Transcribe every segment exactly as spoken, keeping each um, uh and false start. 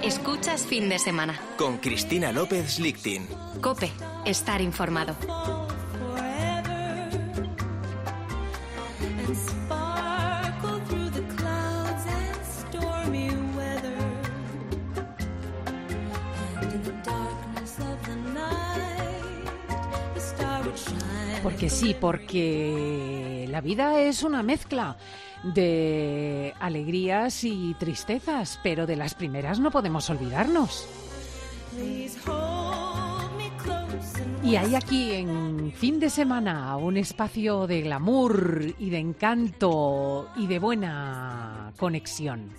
Escuchas Fin de Semana. Con Cristina López Lichtin. COPE. Estar informado. Porque sí, porque la vida es una mezcla de alegrías y tristezas, pero de las primeras no podemos olvidarnos. Y hay aquí en Fin de Semana un espacio de glamour y de encanto y de buena conexión.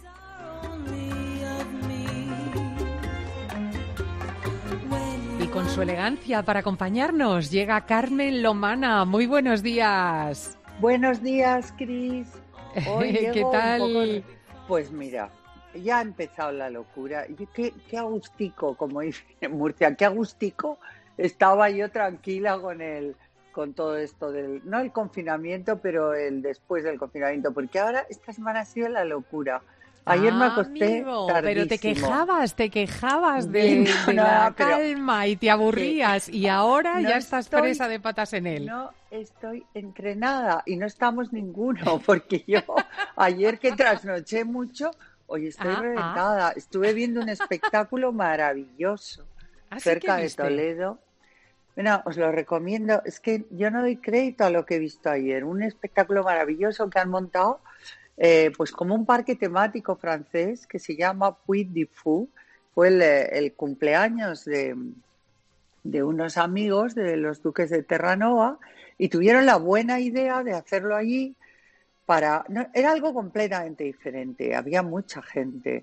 Y con su elegancia para acompañarnos llega Carmen Lomana. Muy buenos días. Buenos días, Cris. Hoy ¿Qué tal? Un poco... Pues mira, ya ha empezado la locura. Y qué, qué agustico, como dice en Murcia, qué agustico estaba yo tranquila con el, con todo esto del, no el confinamiento, pero el después del confinamiento, porque ahora esta semana ha sido la locura. Ayer ah, me acosté amigo, tardísimo. Pero te quejabas, te quejabas de, no, de la no, calma y te aburrías que, y ahora no ya estás estoy, presa de patas en él. No estoy entrenada y no estamos ninguno, porque yo ayer que trasnoché mucho, hoy estoy ah, reventada. Ah. Estuve viendo un espectáculo maravilloso cerca de Toledo. Bueno, os lo recomiendo. Es que yo no doy crédito a lo que he visto ayer. Un espectáculo maravilloso que han montado, eh, pues como un parque temático francés que se llama Puy du Fou. Fue el, el cumpleaños de, de unos amigos de los duques de Terranova y tuvieron la buena idea de hacerlo allí para... No, era algo completamente diferente. Había mucha gente.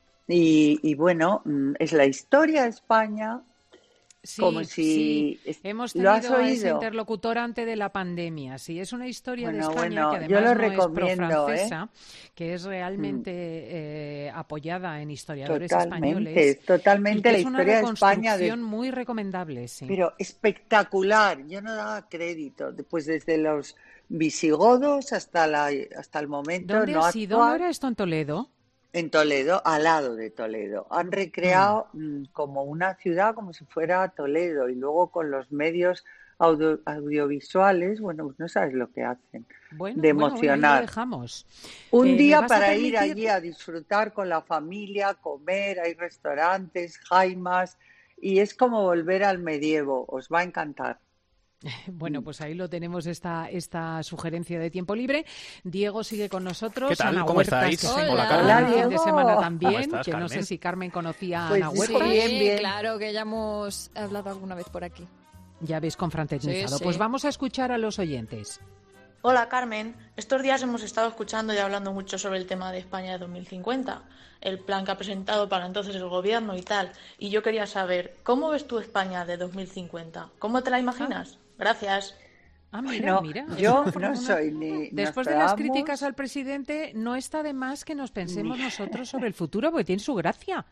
Y, y bueno, es la historia de España. Sí, como si sí. Hemos tenido ¿Lo has oído? A ese interlocutor antes de la pandemia. Sí, es una historia bueno, de España bueno, que además yo lo no recomiendo, es pro-francesa, ¿eh? que es realmente eh, apoyada en historiadores totalmente, españoles. Totalmente, y que la es una historia de España de... muy recomendable, sí. Pero espectacular. Yo no daba crédito. Pues desde los visigodos hasta la hasta el momento. ¿Dónde no ha sido? actual, ¿No era esto en Toledo? En Toledo, al lado de Toledo. Han recreado mm. como una ciudad, como si fuera Toledo, y luego con los medios audio, audiovisuales, bueno, pues no sabes lo que hacen, bueno, de bueno, emocionar. Bueno, ahí lo dejamos. Un eh, día para permitir... ir allí a disfrutar con la familia, comer, hay restaurantes, jaimas, y es como volver al medievo, os va a encantar. Bueno, pues ahí lo tenemos, esta esta sugerencia de tiempo libre. Diego sigue con nosotros. ¿Qué tal? Ana ¿Cómo Huertas, estáis? que se Hola, Carmen. Diego. Fin de semana también, estás, que Carmen? no sé si Carmen conocía a pues Ana sí, Huertas. bien, bien. Claro, que ya hemos hablado alguna vez por aquí. Ya habéis confraternizado. Sí, sí. Pues vamos a escuchar a los oyentes. Hola Carmen, estos días hemos estado escuchando y hablando mucho sobre el tema de España de dos mil cincuenta, el plan que ha presentado para entonces el gobierno y tal, y yo quería saber, ¿cómo ves tú España de dos mil cincuenta? ¿Cómo te la imaginas? Gracias. Ah, mira, bueno, mira. yo no soy ni... Después de las críticas al presidente, no está de más que nos pensemos nosotros sobre el futuro, porque tiene su gracia.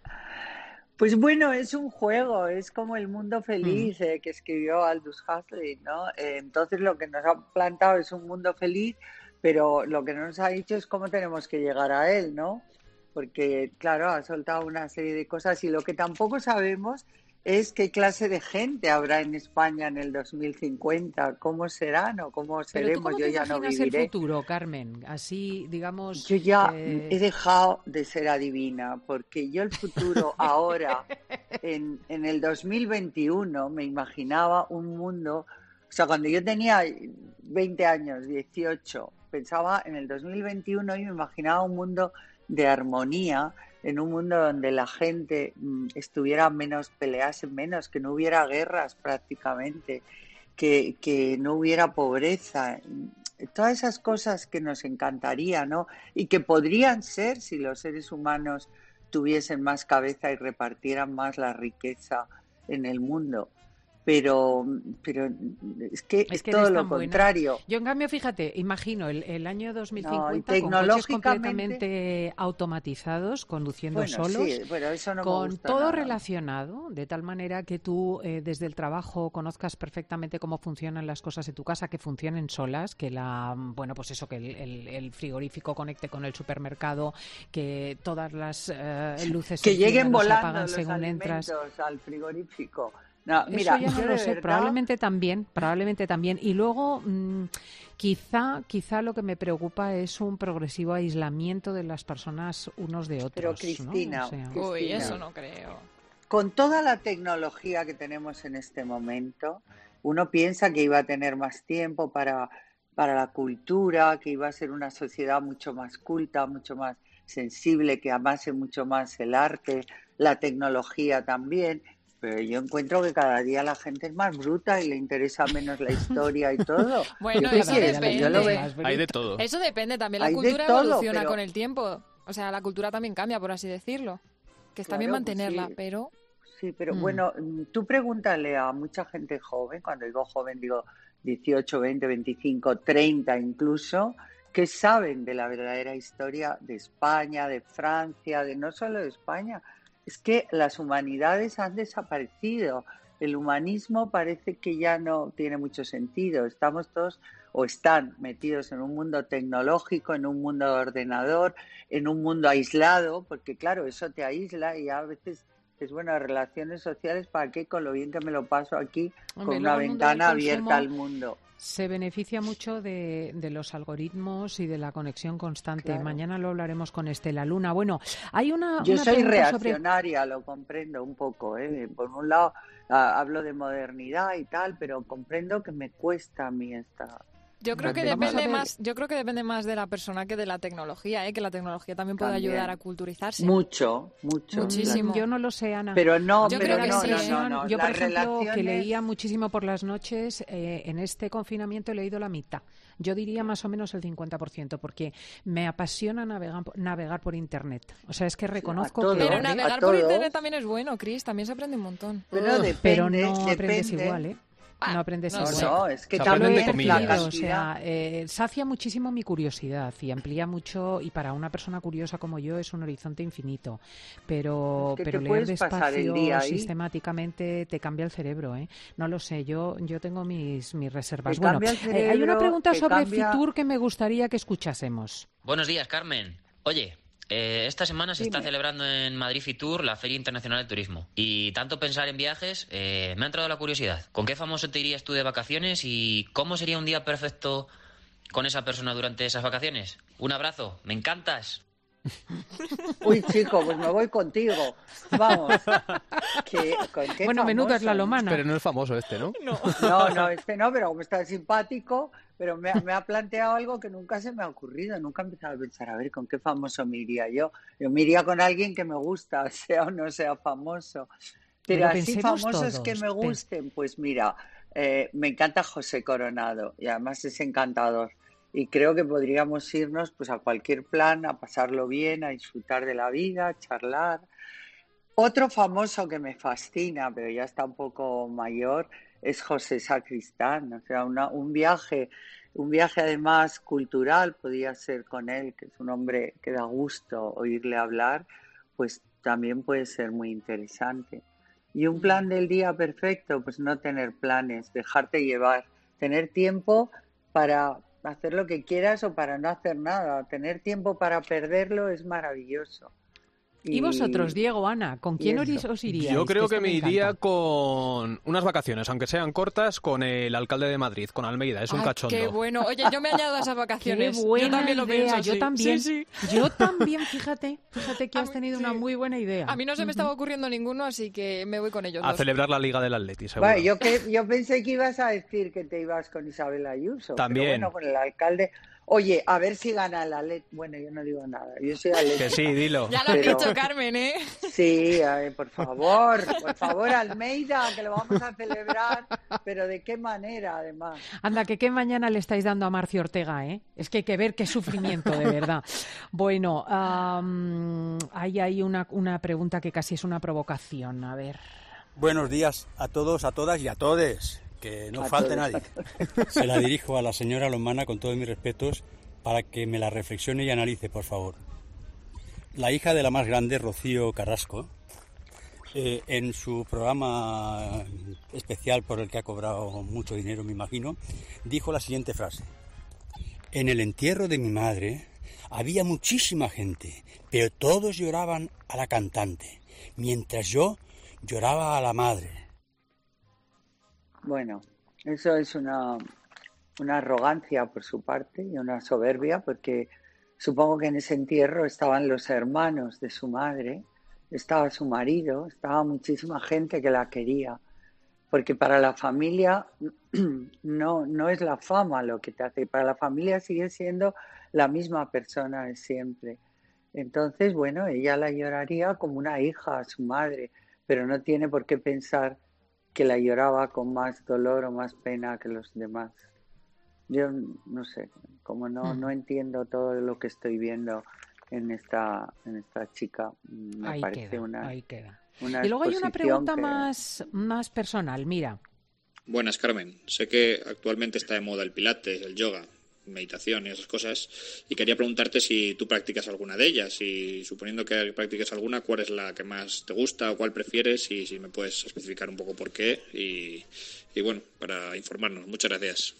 Pues bueno, es un juego, es como el mundo feliz eh, que escribió Aldous Huxley, ¿no? Eh, entonces lo que nos ha plantado es un mundo feliz, pero lo que no nos ha dicho es cómo tenemos que llegar a él, ¿no? Porque, claro, ha soltado una serie de cosas y lo que tampoco sabemos es qué clase de gente habrá en España en el dos mil cincuenta, cómo serán o cómo seremos. Pero ¿tú cómo yo te ya no imaginas viviré. el futuro, Carmen? Así, digamos... Yo ya eh... he dejado de ser adivina, porque yo el futuro ahora, en, en el dos mil veintiuno, me imaginaba un mundo... O sea, cuando yo tenía veinte años, dieciocho, pensaba en el dos mil veintiuno y me imaginaba un mundo de armonía, en un mundo donde la gente mmm, estuviera menos, pelease menos, que no hubiera guerras prácticamente, que, que no hubiera pobreza, todas esas cosas que nos encantaría, ¿no? Y que podrían ser si los seres humanos tuviesen más cabeza y repartieran más la riqueza en el mundo. pero pero es que es, es que todo eres lo tan buena. contrario. Yo, en cambio, fíjate, imagino el, el año dos mil cincuenta No, y con coches tecnológicamente- completamente automatizados, conduciendo Bueno, solos, sí, bueno, eso no me con gusta todo nada. relacionado, de tal manera que tú eh, desde el trabajo conozcas perfectamente cómo funcionan las cosas en tu casa, que funcionen solas, que la, bueno, pues eso, que el, el- el frigorífico conecte con el supermercado, que todas las eh, luces se Que lleguen enciendan o se volando apagan los según entras. alimentos al frigorífico. No, Eso mira, ya no yo lo de sé, verdad- probablemente también, probablemente también. Y luego, mmm, quizá, quizá lo que me preocupa es un progresivo aislamiento de las personas unos de otros. Pero, ¿no? Cristina, O sea, Cristina, Uy, eso no creo. con toda la tecnología que tenemos en este momento, uno piensa que iba a tener más tiempo para, para la cultura, que iba a ser una sociedad mucho más culta, mucho más sensible, que amase mucho más el arte, la tecnología también. Pero yo encuentro que cada día la gente es más bruta y le interesa menos la historia y todo. Bueno, ¿Yo qué eso quieres? depende. Yo lo veo- Más Hay de todo. Eso depende, también la Hay de cultura todo, evoluciona pero- con el tiempo. O sea, la cultura también cambia, por así decirlo. Que está bien Claro, pues mantenerla, sí. pero... Sí, pero Mm. bueno, tú pregúntale a mucha gente joven, cuando digo joven digo dieciocho, veinte, veinticinco, treinta incluso, que saben de la verdadera historia de España, de Francia, de no solo de España. Es que las humanidades han desaparecido. El humanismo parece que ya no tiene mucho sentido. Estamos todos o están metidos en un mundo tecnológico, en un mundo de ordenador, en un mundo aislado, porque claro, eso te aísla y a veces es bueno, relaciones sociales, ¿para qué? Con lo bien que me lo paso aquí, Hombre, con una luego el mundo del ventana abierta consumo al mundo. se beneficia mucho de, de los algoritmos y de la conexión constante. Claro. Mañana lo hablaremos con Estela Luna. Bueno, hay una, Yo una soy pregunta sobre... reaccionaria, lo comprendo un poco, ¿eh? Por un lado ah, hablo de modernidad y tal, pero comprendo que me cuesta a mí esta... Yo creo que Vamos a depende ver. más, yo creo que depende más de la persona que de la tecnología, ¿eh? Que la tecnología también puede También. ayudar a culturizarse. Mucho, mucho. Muchísimo. Yo no lo sé, Ana. Pero no, Yo pero creo que no, sí, no, ¿eh? no, no. Yo, por Las ejemplo, que relaciones- leía muchísimo por las noches, eh, en este confinamiento he leído la mitad. Yo diría más o menos el cincuenta por ciento, porque me apasiona navegar, navegar por Internet. O sea, es que reconozco todo, que... Pero ¿eh? navegar A por todos. internet también es bueno, Chris, también se aprende un montón. Pero depende, pero no aprendes depende. igual, ¿eh? No aprendes no No, igual. sé. no, es que Se Yo lo aprenden he de también comillas. la percibido, o cantidad- sea, eh, sacia muchísimo mi curiosidad y amplía mucho, y para una persona curiosa como yo es un horizonte infinito, pero, Es que pero te leer puedes pasar el despacio día ahí. sistemáticamente te cambia el cerebro, ¿eh? No lo sé, yo, yo tengo mis, mis reservas. Te Bueno, cambia el eh, hay una cerebro, pregunta te sobre cambia- Fitur que me gustaría que escuchásemos. Buenos días, Carmen. Oye, eh, esta semana se está Dime. celebrando en Madrid Fitur la Feria Internacional de Turismo. Y tanto pensar en viajes, eh, me ha entrado la curiosidad. ¿Con qué famoso te irías tú de vacaciones y cómo sería un día perfecto con esa persona durante esas vacaciones? Un abrazo, me encantas. Uy, chico, pues me voy contigo. Vamos. ¿Qué- con qué Bueno, menudo es la famoso? lomana. Pero no es famoso este, ¿no? No, no, este no, pero como está simpático, pero me, ha- me ha planteado algo que nunca se me ha ocurrido, nunca he empezado a pensar, a ver, ¿con qué famoso me iría yo? Yo me iría con alguien que me gusta, sea o no sea famoso. Pero, Pero así pensemos famosos todos, que me pens- gusten, pues mira, eh, me encanta José Coronado y además es encantador. Y creo que podríamos irnos pues a cualquier plan, a pasarlo bien, a disfrutar de la vida, a charlar. Otro famoso que me fascina, pero ya está un poco mayor, es José Sacristán. O sea, una- un viaje, un viaje además cultural, podría ser con él, que es un hombre que da gusto oírle hablar, pues también puede ser muy interesante. Y un plan del día perfecto, pues no tener planes, dejarte llevar, tener tiempo para hacer lo que quieras o para no hacer nada. Tener tiempo para perderlo es maravilloso. ¿Y vosotros, Diego, Ana, con quién y os, eso. os iríais? Yo creo esto que me iría encanta. con unas vacaciones, aunque sean cortas, con el alcalde de Madrid, con Almeida. Es un Ay, cachondo. qué bueno. Oye, yo me añado a esas Qué vacaciones. buena yo también lo idea, pienso yo así. también, Sí, sí. yo también, fíjate, fíjate que A has mí- tenido sí. una muy buena idea. A mí no se me estaba ocurriendo ninguno, así que me voy con ellos A dos. celebrar la Liga del Atleti, seguro. Vale, yo, que, yo pensé que ibas a decir que te ibas con Isabel Ayuso. También. Pero bueno, con el alcalde. Oye, a ver si gana el Atleti. Bueno, yo no digo nada. Yo soy Atleti. Que sí, dilo. Ya lo has Pero- dicho, Carmen, ¿eh? Sí, a ver, por favor, por favor, Almeida, que lo vamos a celebrar, pero ¿de qué manera, además? Anda, que qué mañana le estáis dando a Marcio Ortega, ¿eh? Es que hay que ver qué sufrimiento, de verdad. Bueno, am, hay ahí una, una pregunta que casi es una provocación. A ver, Buenos días a todos, a todas y a todes, que no A falte todos, nadie. Se la dirijo a la señora Lomana con todos mis respetos para que me la reflexione y analice, por favor. La hija de la más grande, Rocío Carrasco, eh, en su programa especial por el que ha cobrado mucho dinero, me imagino, dijo la siguiente frase. En el entierro de mi madre había muchísima gente, pero todos lloraban a la cantante, mientras yo lloraba a la madre. Bueno, eso es una, una arrogancia por su parte y una soberbia, porque supongo que en ese entierro estaban los hermanos de su madre, estaba su marido, estaba muchísima gente que la quería, porque para la familia no, no es la fama lo que te hace, para la familia sigue siendo la misma persona de siempre. Entonces, bueno, ella la lloraría como una hija a su madre, pero no tiene por qué pensar que la lloraba con más dolor o más pena que los demás. Yo no sé, como no, no entiendo todo lo que estoy viendo en esta, en esta chica, me ahí parece queda, una, ahí queda. una Y luego hay una pregunta que... más, más personal, mira. Buenas, Carmen. Sé que actualmente está de moda el pilates, el yoga, meditación y esas cosas, y quería preguntarte si tú practicas alguna de ellas, y suponiendo que practiques alguna, ¿cuál es la que más te gusta o cuál prefieres? Y si me puedes especificar un poco por qué, y, y bueno, para informarnos. Muchas gracias.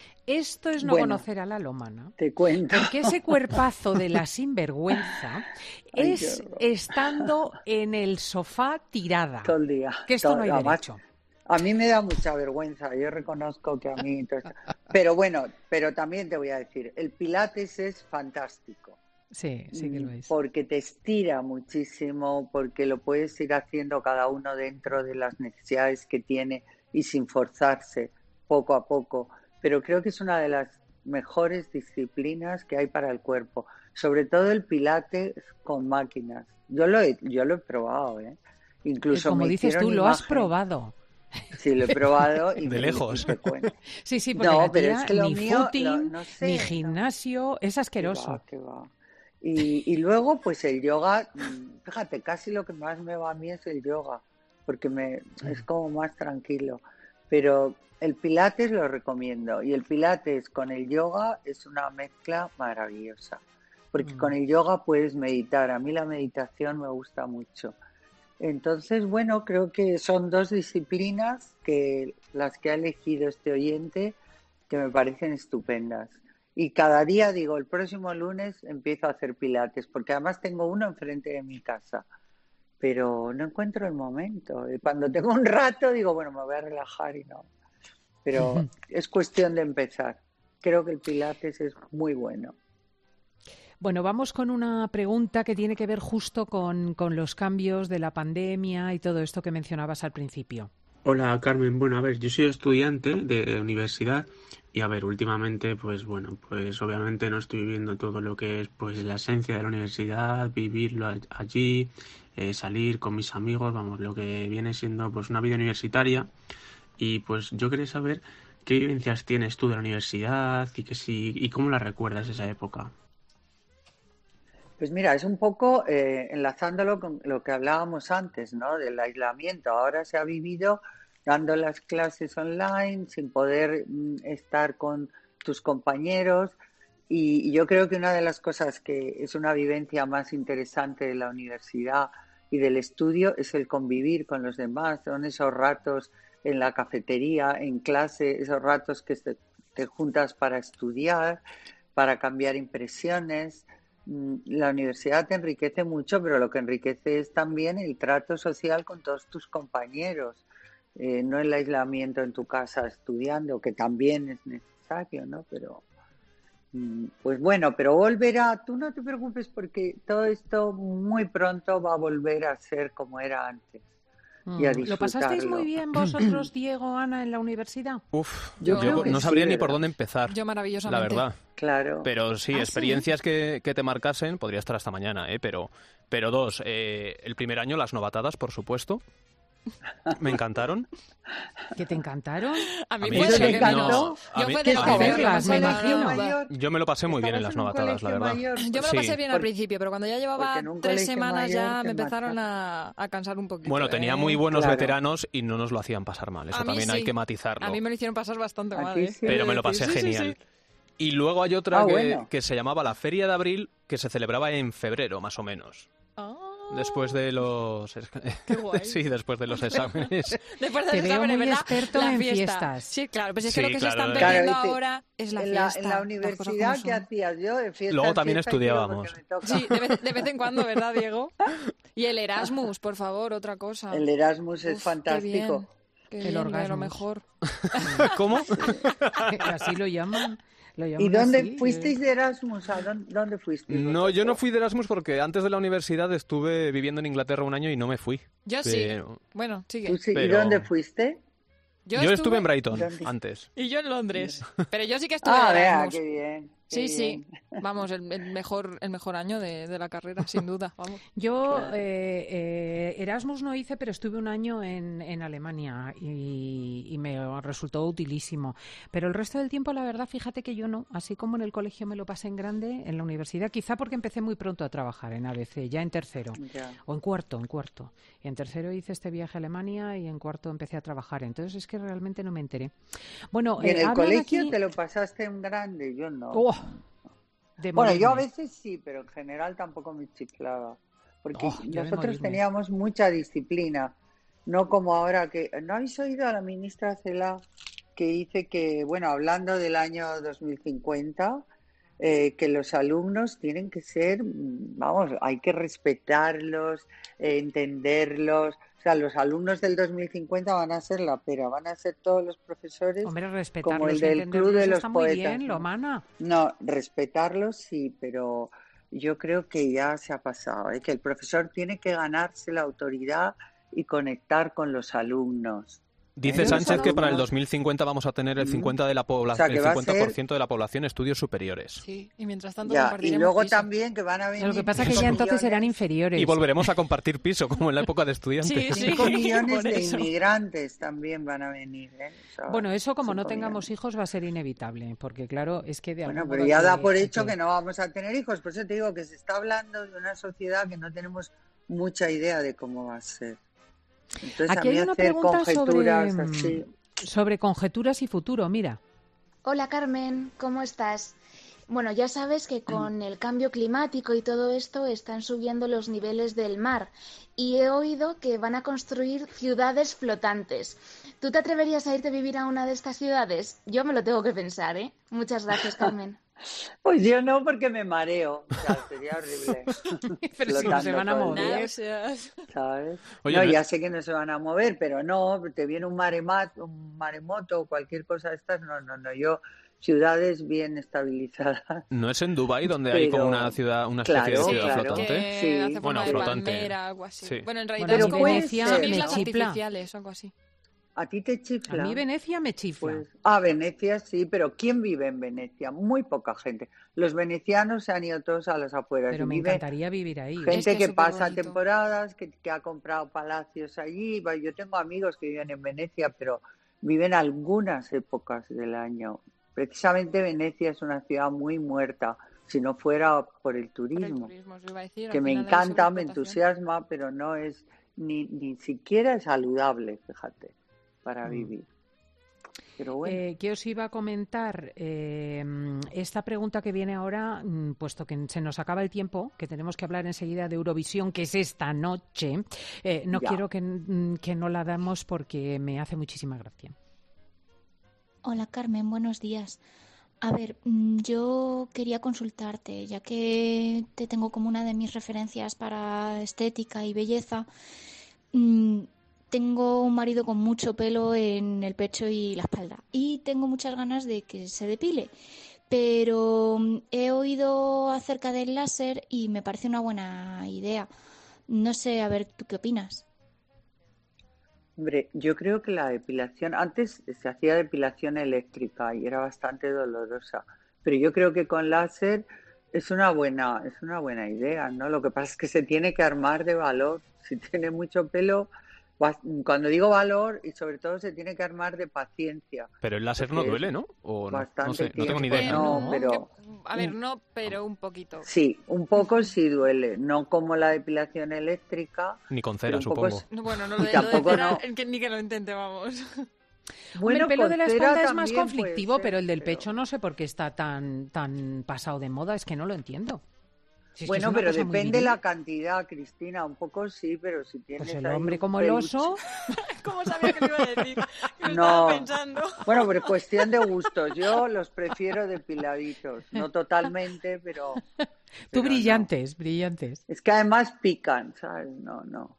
Esto es no Bueno, conocer a la Lomana. Te cuento. Porque ese cuerpazo de la sinvergüenza Ay, es qué horror. estando en el sofá tirada. Todo el día. Que esto todo, no hay además, derecho. A mí me da mucha vergüenza, yo reconozco que a mí... Entonces, pero bueno, pero también te voy a decir, el Pilates es fantástico. Sí, sí que lo es. Porque te estira muchísimo, porque lo puedes ir haciendo cada uno dentro de las necesidades que tiene y sin forzarse, poco a poco. Pero creo que es una de las mejores disciplinas que hay para el cuerpo, sobre todo el Pilates con máquinas. Yo lo he, yo lo he probado, ¿eh? Incluso Como me dices tú, hicieron lo has imagen. probado. Sí, lo he probado. Y de me, lejos. y te cuento. Sí, sí, porque No, la pero tía es que lo ni mío, footing, lo- no sé, ni no. gimnasio, es Qué asqueroso. va, qué va. Y, y luego, pues el yoga, mm, fíjate, casi lo que más me va a mí es el yoga, porque me es como más tranquilo. Pero el Pilates lo recomiendo, y el Pilates con el yoga es una mezcla maravillosa, porque Mm. con el yoga puedes meditar. A mí la meditación me gusta mucho. Entonces, bueno, creo que son dos disciplinas que las que ha elegido este oyente que me parecen estupendas. Y cada día digo, el próximo lunes empiezo a hacer pilates, porque además tengo uno enfrente de mi casa, pero no encuentro el momento. Y cuando tengo un rato digo, bueno, me voy a relajar y no. Pero es cuestión de empezar. Creo que el pilates es muy bueno. Bueno, vamos con una pregunta que tiene que ver justo con, con los cambios de la pandemia y todo esto que mencionabas al principio. Hola Carmen, bueno, a ver, yo soy estudiante de universidad y a ver, últimamente pues bueno, pues obviamente no estoy viviendo todo lo que es pues la esencia de la universidad, vivirlo a- allí, eh, salir con mis amigos, vamos, lo que viene siendo pues una vida universitaria y pues yo quería saber qué vivencias tienes tú de la universidad y que si, y cómo la recuerdas esa época. Pues mira, es un poco eh, enlazándolo con lo que hablábamos antes, ¿no? Del aislamiento. Ahora se ha vivido dando las clases online, sin poder mm, estar con tus compañeros. Y, y yo creo que una de las cosas que es una vivencia más interesante de la universidad y del estudio es el convivir con los demás. Son esos ratos en la cafetería, en clase, esos ratos que te, te juntas para estudiar, para cambiar impresiones. La universidad te enriquece mucho, pero lo que enriquece es también el trato social con todos tus compañeros, eh, no el aislamiento en tu casa estudiando, que también es necesario, ¿no? Pero, mm, pues bueno, pero volverá, tú no te preocupes porque todo esto muy pronto va a volver a ser como era antes. Y a Mm. ¿Lo pasasteis disfrutarlo. muy bien vosotros, Diego, Ana, en la universidad? Uf, Yo yo, creo que no sí, sabría ni ¿verdad? por dónde empezar, Yo la maravillosamente. verdad. Claro. Pero sí, ¿Ah, experiencias que, que te marcasen, podría estar hasta mañana, ¿eh? Pero, pero dos, eh, el primer año las novatadas, por supuesto. ¿Me encantaron? ¿Que te encantaron? A mí, A mí puede sí, que no. no. A Yo mí- fue de a las mí- verlas, me imagino. mayor. Yo me lo pasé muy bien en las Estabas en un novatadas, la colegio verdad. mayor. Yo me lo Sí. pasé bien al Por- principio, pero cuando ya llevaba porque en un tres colegio semanas mayor ya te me empezaron mata. a, a cansar un poquito. Bueno, tenía ¿eh? muy buenos Claro. veteranos y no nos lo hacían pasar mal. Eso A mí también hay sí. que matizarlo. A mí me lo hicieron pasar bastante ¿A mal, ti ¿eh? sí? Pero me lo Quiero pasé decir, sí, sí, genial. sí. Y luego hay otra Ah, que, bueno. que se llamaba la Feria de Abril, que se celebraba en febrero, más o menos. Ah, Después de los... Qué guay. sí, después de los exámenes. Después de Te los veo exámenes, muy ¿verdad? experto La en fiesta. fiestas. Sí, claro, pues es Sí, que lo que claro, se están claro, perdiendo este, ahora es la en, fiesta. la, en la las cosas como universidad, ¿qué son. hacías yo? De fiesta Luego en también fiesta y digo, estudiábamos. porque me toca. Sí, de vez, de vez en cuando, ¿verdad, Diego? Y el Erasmus, por favor, otra cosa. El Erasmus es Uf, fantástico. Qué El bien, lo de orgasmus. lo mejor. ¿Cómo? Así lo llaman. Lo llaman ¿Y dónde así, fuisteis de Erasmus? ¿A dónde, dónde fuisteis? No, yo no vosotros? fui de Erasmus porque antes de la universidad estuve viviendo en Inglaterra un año y no me fui. Yo sí. Pero- Bueno, sigue. ¿Tú sí? ¿Y Pero- dónde fuiste? Yo, estuve en Brighton ¿Dónde? antes. Y yo en Londres. Pero yo sí que estuve Ah, en vea, Erasmus. qué bien. qué Sí, sí. bien. Vamos, el, el mejor el mejor año de, de la carrera, sin duda. Vamos. Yo Claro. eh, eh, Erasmus no hice, pero estuve un año en, en Alemania y, y me resultó utilísimo. Pero el resto del tiempo, la verdad, fíjate que yo no. Así como en el colegio me lo pasé en grande, en la universidad, quizá porque empecé muy pronto a trabajar en A B C, ya en tercero. Ya. O en cuarto, en cuarto. Y en tercero hice este viaje a Alemania y en cuarto empecé a trabajar. Entonces es que realmente no me enteré. Bueno, ¿Y en eh, el hablan colegio aquí- te lo pasaste en grande? Yo no. ¡Oh! de Bueno, yo a morirme. veces sí, pero en general tampoco me chiflaba. Porque Oh, yo de nosotros morirme. teníamos mucha disciplina, no como ahora que... ¿No habéis oído a la ministra Celaá que dice que, bueno, hablando del año dos mil cincuenta, eh, que los alumnos tienen que ser, mm, vamos, hay que respetarlos, eh, entenderlos. O sea, los alumnos del dos mil cincuenta van a ser la pera, van a ser todos los profesores Hombre, respetarlos como el y del Club de entenderlos los está muy Poetas. bien, ¿no? Lomana. No, respetarlos sí, pero yo creo que ya se ha pasado, ¿eh? Que el profesor tiene que ganarse la autoridad y conectar con los alumnos. Dice ¿Eh? Sánchez Los que para el alumnos. dos mil cincuenta vamos a tener el Mm. cincuenta de la pobla- O sea, que el va a cincuenta por ser- ciento de la población estudios superiores. Sí, y mientras tanto Ya, y compartiremos luego piso. también que van a venir Lo que pasa es que cinco ya entonces serán millones- inferiores. Y volveremos a compartir piso, como en la época de estudiantes. Sí, sí. cinco millones por de eso. inmigrantes también van a venir, ¿eh? O sea, Bueno, eso como no cinco tengamos millones. hos va a ser inevitable, porque claro, es que de Bueno, algún pero modo ya hay da que- por hay hecho que- que no vamos a tener hijos, por eso te digo que se está hablando de una sociedad que no tenemos mucha idea de cómo va a ser. Entonces, Aquí a mí hay una hacer pregunta conjeturas sobre, así... sobre conjeturas y futuro, mira. Hola Carmen, ¿cómo estás? Bueno, ya sabes que con el cambio climático y todo esto están subiendo los niveles del mar y he oído que van a construir ciudades flotantes. ¿Tú te atreverías a irte a vivir a una de estas ciudades? Yo me lo tengo que pensar, ¿eh? Muchas gracias, Carmen. Pues yo no, porque me mareo. O sea, sería horrible. Pero si no se Flotando van a todo el día, mover. Gracias. ¿sabes? Oye, no, me- ya sé que no se van a mover, pero no, te viene un maremoto, un maremoto o cualquier cosa de estas. No, no, no. Yo, ciudades bien estabilizadas. ¿No es en Dubái donde hay como Pero- una ciudad, una especie Claro, de ciudad claro. flotante? Que Sí. hace forma Bueno, de flotante. palmera, algo así. Sí. Bueno, en realidad Bueno, es a mí como Venecia son me islas chifla. artificiales o algo así. ¿A ti te A chifla? mí Venecia me chifla. Pues, ah, Venecia sí, pero ¿quién vive en Venecia? Muy poca gente. Los venecianos se han ido todos a las afueras. Pero y me vive encantaría vivir ahí. ¿eh? gente Es que que, es pasa superbonito. temporadas, que, que ha comprado palacios allí. Va, yo tengo amigos que viven en Venecia, pero viven algunas épocas del año. Precisamente Venecia es una ciudad muy muerta, si no fuera por el Por el turismo, turismo, os iba a decir, que al me final de la encanta, me sobreexplotación. entusiasma, pero no es ni, ni siquiera es saludable, fíjate, para Mm. vivir. Pero bueno. Eh, ¿qué os iba a comentar? Eh, esta pregunta que viene ahora, mm, puesto que se nos acaba el tiempo, que tenemos que hablar enseguida de Eurovisión, que es esta noche, eh, no Ya. quiero que, mm, que no la damos porque me hace muchísima gracia. Hola Carmen, buenos días. A ver, mm, yo quería consultarte, ya que te tengo como una de mis referencias para estética y belleza. mm, Tengo un marido con mucho pelo en el pecho y la espalda y tengo muchas ganas de que se depile, pero mm, he oído acerca del láser y me parece una buena idea. No sé, a ver, ¿tú qué opinas? Hombre, yo creo que la depilación, antes se hacía depilación eléctrica y era bastante dolorosa, pero yo creo que con láser es una buena, es una buena idea, ¿no? Lo que pasa es que se tiene que armar de valor. Si tiene mucho pelo, Cuando digo valor, y sobre todo se tiene que armar de paciencia. Pero el láser no duele, ¿no? O no, no sé, no tengo ni idea. No, pero... A ver, no, pero un poquito. Sí, un poco sí duele. No como la depilación eléctrica. Ni con cera, supongo. Es... Bueno, no, lo de, lo de cera, no. que, ni que lo intente, vamos. Bueno, el pelo de la espalda es más conflictivo, pero el del pecho pero... no sé por qué está tan, tan pasado de moda. Es que no lo entiendo. Si bueno, pero depende la cantidad, Cristina, un poco sí, pero si tienes... Pues el hombre como el oso... ¿Cómo sabía que lo iba a decir? Que lo no. estaba pensando. Bueno, pero cuestión de gustos. Yo los prefiero depiladitos, no totalmente, pero... Tú pero brillantes, no. brillantes. Es que además pican, ¿sabes? No, no.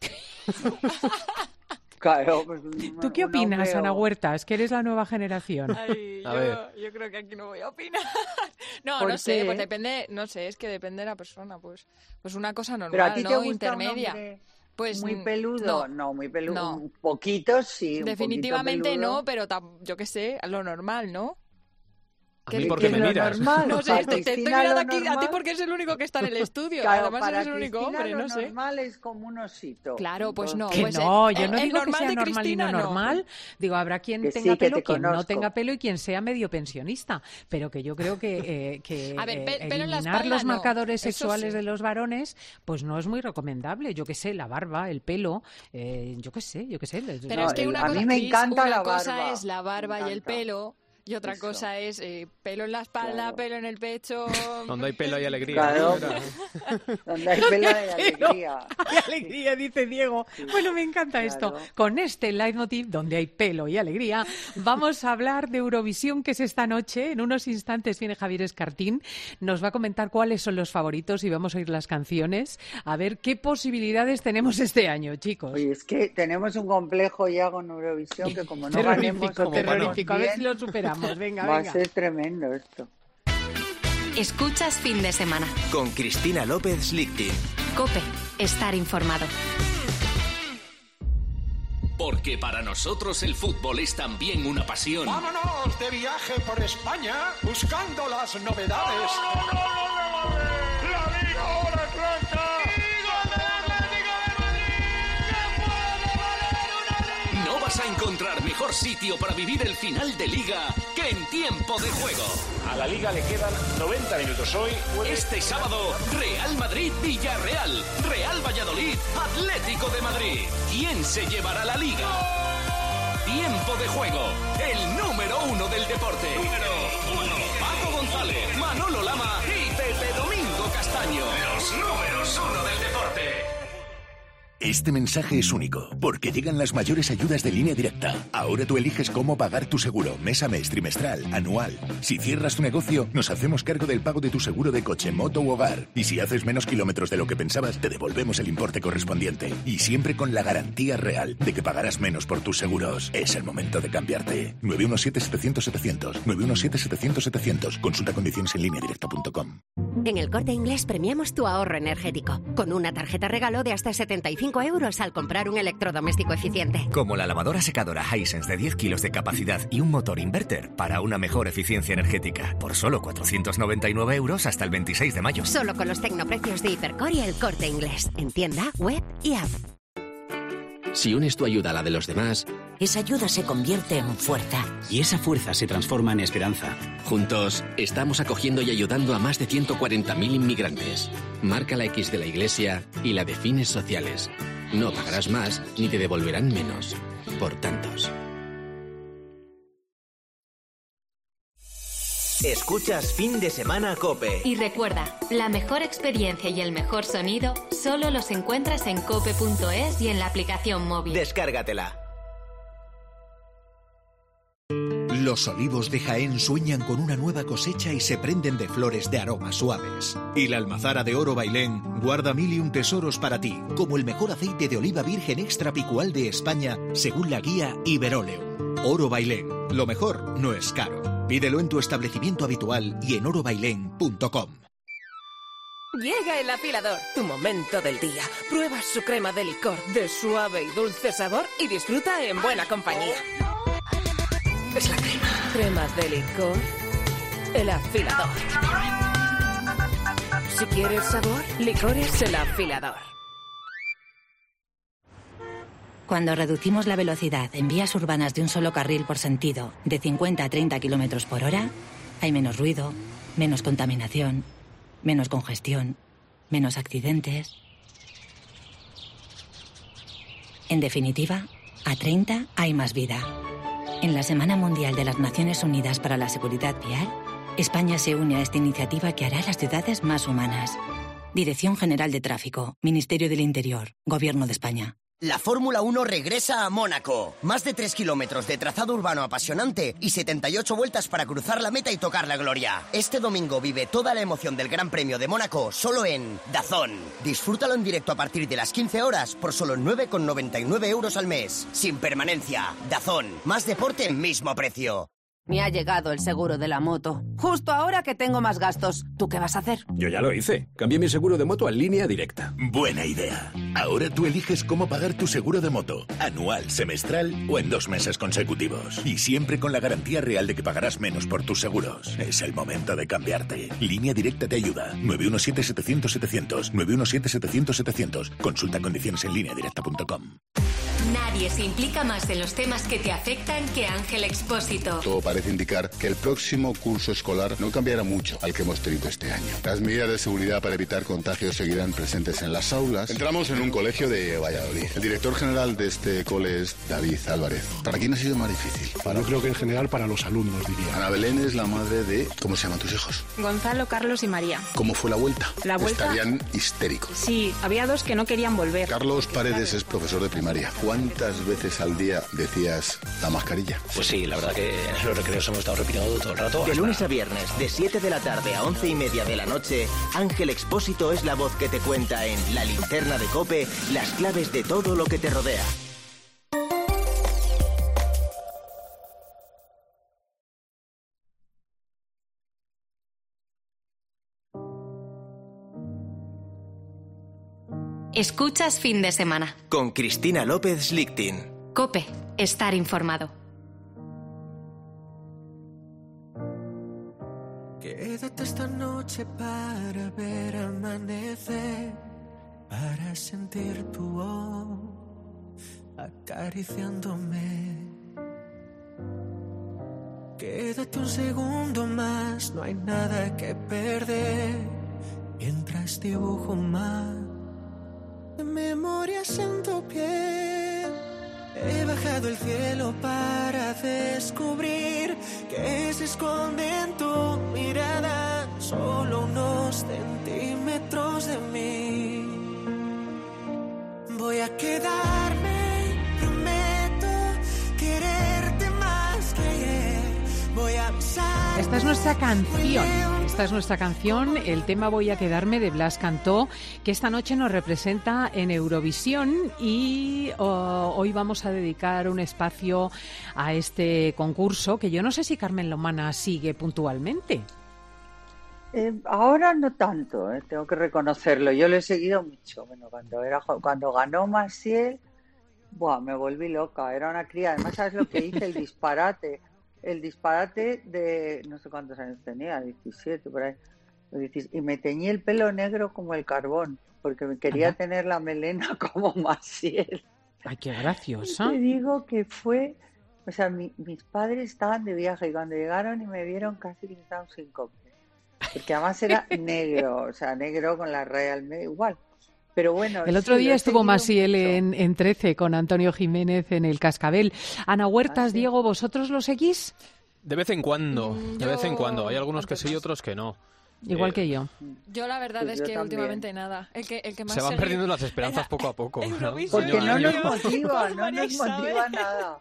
Claro, pues, ¿tú qué opinas, Ana Huerta? Es que eres la nueva generación. Ay, yo, yo creo que aquí no voy a opinar. No, no sé, pues depende, no sé, es que depende de la persona, pues, pues una cosa normal, ¿pero a ti te ¿no? gusta Intermedia. Un hombre pues muy peludo, no, no muy peludo, no. Un poquito sí. Un definitivamente no, pero yo qué sé, lo normal, ¿no? ¿A mí por qué me miras? Normal, no sé, te, te estoy mirando aquí normal, a ti porque es el único que está en el estudio. Claro, además eres el único Cristina, hombre, no sé. Lo normal es como un osito. Claro, pues no. Que pues no, el, yo no el, digo el que sea normal Cristina, y no normal. No. Digo, habrá quien que tenga sí, pelo, que quien conozco. no tenga pelo y quien sea medio pensionista. Pero que yo creo que, eh, que a ver, pe, eh, eliminar espalda, los marcadores no. sexuales sí. de los varones, pues no es muy recomendable. Yo qué sé, la barba, el pelo, eh, yo qué sé, yo qué sé. Pero no, es que el, una a cosa, mí me encanta una la cosa barba. es la barba y el pelo. Y otra Eso. cosa es eh, pelo en la espalda, claro. pelo en el pecho... Donde hay pelo hay alegría. Claro. Donde hay pelo hay alegría. Hay alegría, dice Diego. Sí. Bueno, me encanta claro. esto. Con este leitmotiv, donde hay pelo y alegría, vamos a hablar de Eurovisión, que es esta noche. En unos instantes viene Javier Escartín. Nos va a comentar cuáles son los favoritos y vamos a oír las canciones. A ver qué posibilidades tenemos este año, chicos. Oye, es que tenemos un complejo ya con Eurovisión que como no ganemos... Terrorífico, a ver si lo superamos. Venga, Va venga. a ser tremendo esto. Escuchas Fin de Semana. Con Cristina López Lichtin. COPE. Estar informado. Porque para nosotros el fútbol es también una pasión. ¡Vámonos de viaje por España buscando las novedades! ¡No, no, no, no, no! ¡La Liga ahora Atlanta! No vas a encontrar mejor sitio para vivir el final de Liga que en Tiempo de Juego. A la Liga le quedan noventa minutos hoy. Puede... Este sábado, Real Madrid-Villarreal, Real Valladolid, Atlético de Madrid. ¿Quién se llevará la Liga? Tiempo de Juego, el número uno del deporte. Número uno. Paco González, Manolo Lama y Pepe Domingo Castaño. Los números uno del deporte. Este mensaje es único, porque llegan las mayores ayudas de Línea Directa. Ahora tú eliges cómo pagar tu seguro, mes a mes, trimestral, anual. Si cierras tu negocio, nos hacemos cargo del pago de tu seguro de coche, moto u hogar. Y si haces menos kilómetros de lo que pensabas, te devolvemos el importe correspondiente. Y siempre con la garantía real de que pagarás menos por tus seguros. Es el momento de cambiarte. nueve uno siete, setecientos, setecientos. nueve uno siete, setecientos, setecientos. Consulta condiciones en línea directa punto com. En El Corte Inglés premiamos tu ahorro energético, con una tarjeta regalo de hasta setenta y cinco euros al comprar un electrodoméstico eficiente. Como la lavadora secadora Hisense de diez kilos de capacidad y un motor inverter para una mejor eficiencia energética. Por solo cuatrocientos noventa y nueve euros hasta el veintiséis de mayo. Solo con los tecnoprecios de Hipercor y El Corte Inglés. En tienda, web y app. Si unes tu ayuda a la de los demás, esa ayuda se convierte en fuerza. Y esa fuerza se transforma en esperanza. Juntos, estamos acogiendo y ayudando a más de ciento cuarenta mil inmigrantes. Marca la X de la Iglesia y la de fines sociales. No pagarás más ni te devolverán menos. Por tantos. Escuchas Fin de Semana COPE. Y recuerda, la mejor experiencia y el mejor sonido solo los encuentras en cope punto es y en la aplicación móvil. Descárgatela. Los olivos de Jaén sueñan con una nueva cosecha y se prenden de flores de aromas suaves. Y la almazara de Oro Bailén guarda mil y un tesoros para ti, como el mejor aceite de oliva virgen extra picual de España, según la guía Iberoleum. Oro Bailén, lo mejor no es caro. Pídelo en tu establecimiento habitual y en oro bailén punto com. Llega el afilador, tu momento del día. Prueba su crema de licor de suave y dulce sabor y disfruta en buena compañía. Es la crema. Cremas de licor. El afilador. Si quieres sabor, licores el afilador. Cuando reducimos la velocidad en vías urbanas de un solo carril por sentido de cincuenta a treinta kilómetros por hora, hay menos ruido, menos contaminación, menos congestión, menos accidentes. En definitiva, a treinta hay más vida. En la Semana Mundial de las Naciones Unidas para la Seguridad Vial, España se une a esta iniciativa que hará las ciudades más humanas. Dirección General de Tráfico, Ministerio del Interior, Gobierno de España. La Fórmula uno regresa a Mónaco. Más de tres kilómetros de trazado urbano apasionante y setenta y ocho vueltas para cruzar la meta y tocar la gloria. Este domingo vive toda la emoción del Gran Premio de Mónaco solo en DAZN. Disfrútalo en directo a partir de las quince horas por solo nueve con noventa y nueve euros al mes. Sin permanencia. DAZN. Más deporte, mismo precio. Me ha llegado el seguro de la moto. Justo ahora que tengo más gastos. ¿Tú qué vas a hacer? Yo ya lo hice. Cambié mi seguro de moto a Línea Directa. Buena idea. Ahora tú eliges cómo pagar tu seguro de moto. Anual, semestral o en dos meses consecutivos. Y siempre con la garantía real de que pagarás menos por tus seguros. Es el momento de cambiarte. Línea Directa te ayuda. nueve uno siete, setecientos, setecientos. nueve uno siete, setecientos, setecientos. Consulta condiciones en línea directa punto com. Nadie se implica más en los temas que te afectan que Ángel Expósito. Todo parece indicar que el próximo curso escolar no cambiará mucho al que hemos tenido este año. Las medidas de seguridad para evitar contagios seguirán presentes en las aulas. Entramos en un colegio de Valladolid. El director general de este cole es David Álvarez. ¿Para quién ha sido más difícil? Para... Yo creo que en general para los alumnos, diría. Ana Belén es la madre de... ¿Cómo se llaman tus hijos? Gonzalo, Carlos y María. ¿Cómo fue la vuelta? La vuelta... Estarían histéricos. Sí, había dos que no querían volver. Carlos Paredes es profesor de primaria. ¿Cuántas veces al día decías la mascarilla? Pues sí, la verdad que en los recreos hemos estado repitiendo todo el rato. De lunes a viernes, de siete de la tarde a once y media de la noche, Ángel Expósito es la voz que te cuenta en La Linterna de COPE las claves de todo lo que te rodea. Escuchas Fin de Semana. Con Cristina López Lichtin. COPE. Estar informado. Quédate esta noche para ver amanecer, para sentir tu voz acariciándome. Quédate un segundo más, no hay nada que perder, mientras dibujo más de memorias en tu piel. He bajado el cielo para descubrir que se esconde en tu mirada solo unos centímetros de mí. Voy a quedarme, prometo quererte más que ayer. Voy a besar. Esta es nuestra canción. Esta es nuestra canción, el tema Voy a quedarme de Blas Cantó, que esta noche nos representa en Eurovisión y oh, hoy vamos a dedicar un espacio a este concurso que yo no sé si Carmen Lomana sigue puntualmente. Eh, ahora no tanto, eh, tengo que reconocerlo. Yo lo he seguido mucho. Bueno, cuando era cuando ganó Maciel, buah, me volví loca. Era una cría. Además, ¿sabes lo que hice? El disparate. El disparate de, no sé cuántos años tenía, diecisiete, por ahí, y me teñí el pelo negro como el carbón, porque me quería Ajá. tener la melena como Maciel. ¡Ay, qué graciosa! Te digo que fue, o sea, mi, mis padres estaban de viaje y cuando llegaron y me vieron casi que estaban sin copia, porque además era negro, o sea, negro con la raya al medio, igual. Pero bueno, el otro sí, día estuvo Maciel en, en trece con Antonio Jiménez en el Cascabel. Ana Huertas, ah, sí. Diego, ¿vosotros lo seguís? De vez en cuando, Mm, de yo- vez en cuando. Hay algunos que sí y otros que no. Igual Eh, que yo. Yo la verdad Pues es yo que también. últimamente nada. El que, el que más Se van seguí- perdiendo las esperanzas poco a poco. ¿no? Eurovisión. Porque Año no a año. nos motiva, no María nos Isabel. motiva nada.